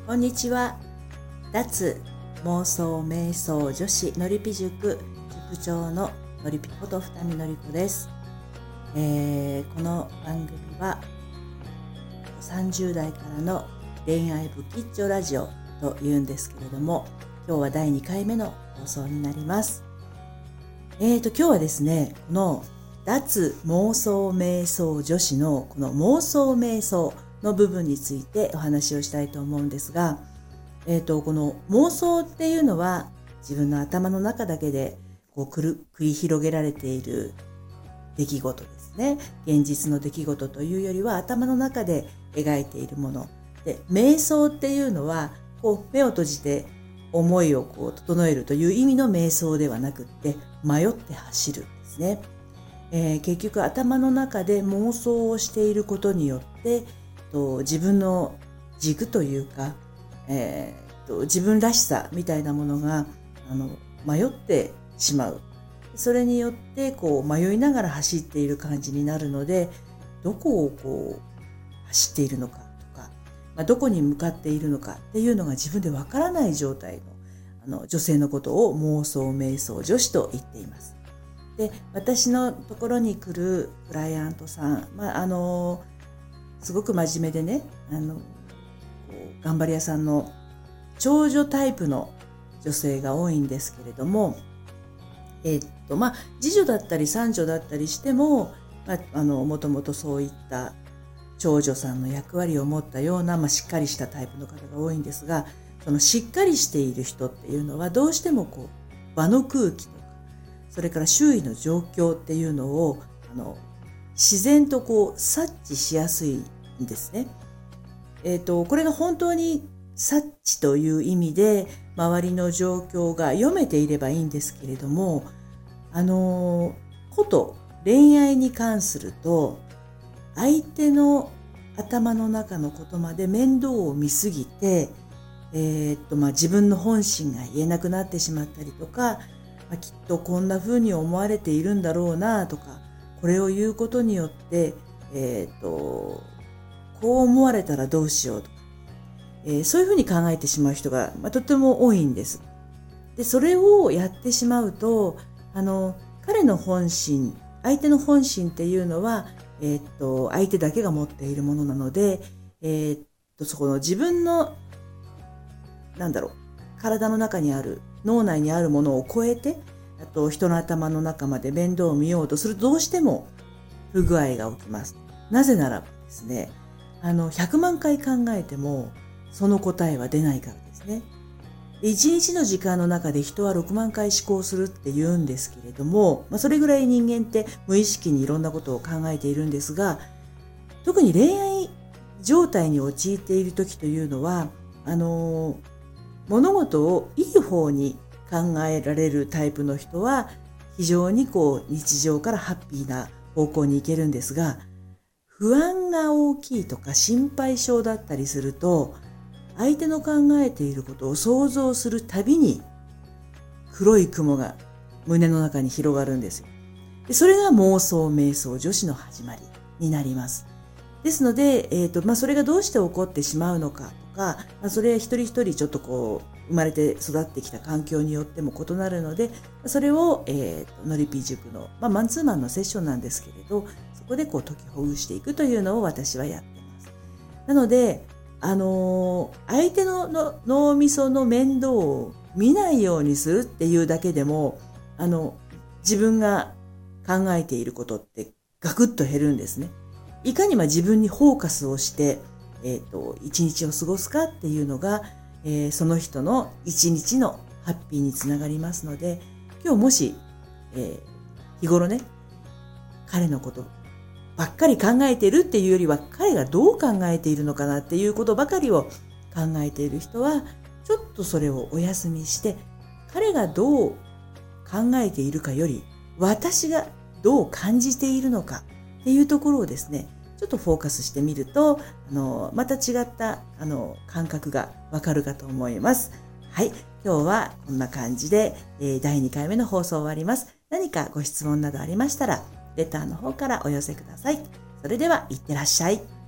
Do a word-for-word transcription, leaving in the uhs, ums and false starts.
こんにちは。脱妄想瞑想女子のりぴ塾塾長ののりぴこと二見のりこです、えー、この番組はさんじゅう代からの恋愛不吉祥ラジオというんですけれども、今日はだいにかいめの放送になります。えーと今日はですね、この脱妄想瞑想女子のこの妄想瞑想の部分についてお話をしたいと思うんですが、えーとこの妄想っていうのは自分の頭の中だけでこうくる繰り広げられている出来事ですね。現実の出来事というよりは頭の中で描いているもので、瞑想っていうのはこう目を閉じて思いをこう整えるという意味の瞑想ではなくって、迷って走るんですね。えー、結局頭の中で妄想をしていることによってと自分の軸というか、えー、と自分らしさみたいなものがあの迷ってしまう。それによってこう迷いながら走っている感じになるので、どこをこう走っているのかとか、まあ、どこに向かっているのかっていうのが自分でわからない状態の、あの女性のことを妄想瞑想女子と言っています。で、私のところに来るクライアントさん、まあ、あのすごく真面目でね、あのこう頑張り屋さんの長女タイプの女性が多いんですけれども、えっとまあ次女だったり三女だったりしても、まあ、あのもともとそういった長女さんの役割を持ったような、まあ、しっかりしたタイプの方が多いんですが、そのしっかりしている人っていうのはどうしてもこう場の空気とか、それから周囲の状況っていうのをあの自然とこう察知しやすいんですね。えっとこれが本当に察知という意味で周りの状況が読めていればいいんですけれども、あのこと恋愛に関すると相手の頭の中のことまで面倒を見すぎて、えーっとまあ、自分の本心が言えなくなってしまったりとか、まあ、きっとこんな風に思われているんだろうなとか、これを言うことによって、えーっとこう思われたらどうしようとか、えー、そういうふうに考えてしまう人が、まあ、とても多いんです。で、それをやってしまうと、あの彼の本心、相手の本心っていうのは、えー、っと相手だけが持っているものなので、えー、っとそこの自分のなんだろう体の中にある脳内にあるものを超えて、あと人の頭の中まで面倒を見ようとするとどうしても不具合が起きます。なぜならばですね、あのひゃくまんかい考えてもその答えは出ないからですね。いちにちの時間の中で人はろくまんかい思考するって言うんですけれども、まあ、それぐらい人間って無意識にいろんなことを考えているんですが、特に恋愛状態に陥っている時というのは、あのー、物事をいい方に考えられるタイプの人は非常にこう日常からハッピーな方向に行けるんですが、不安が大きいとか心配性だったりすると、相手の考えていることを想像するたびに黒い雲が胸の中に広がるんですよ。で、それが妄想瞑想女子の始まりになります。ですので、えーとまあ、それがどうして起こってしまうのかとか、まあ、それは一人一人ちょっとこう生まれて育ってきた環境によっても異なるので、それを、えーとのりぴ塾の、まあ、マンツーマンのセッションなんですけれど、そこでこう解きほぐしていくというのを私はやってます。なので、あのー、相手のの脳みその面倒を見ないようにするっていうだけでも、あの自分が考えていることってガクッと減るんですね。いかにまあ自分にフォーカスをして、えーと、一日を過ごすかっていうのが、えー、その人の一日のハッピーにつながりますので、今日もし、えー、日頃ね、彼のことばっかり考えているっていうよりは、彼がどう考えているのかなっていうことばかりを考えている人は、ちょっとそれをお休みして、彼がどう考えているかより、私がどう感じているのかっていうところをですね、ちょっとフォーカスしてみると、あのまた違ったあの感覚がわかるかと思います。はい、今日はこんな感じで、えー、だいにかいめの放送終わります。何かご質問などありましたら、レターの方からお寄せください。それでは、いってらっしゃい。